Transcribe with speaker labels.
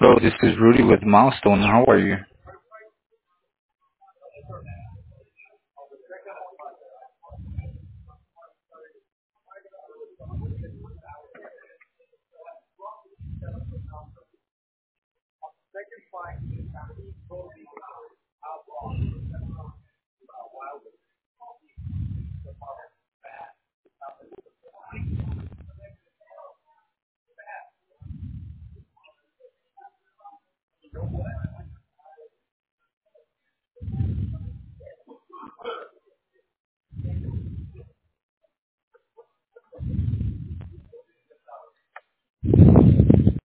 Speaker 1: Hello, this is Rudy with Milestone. How are you?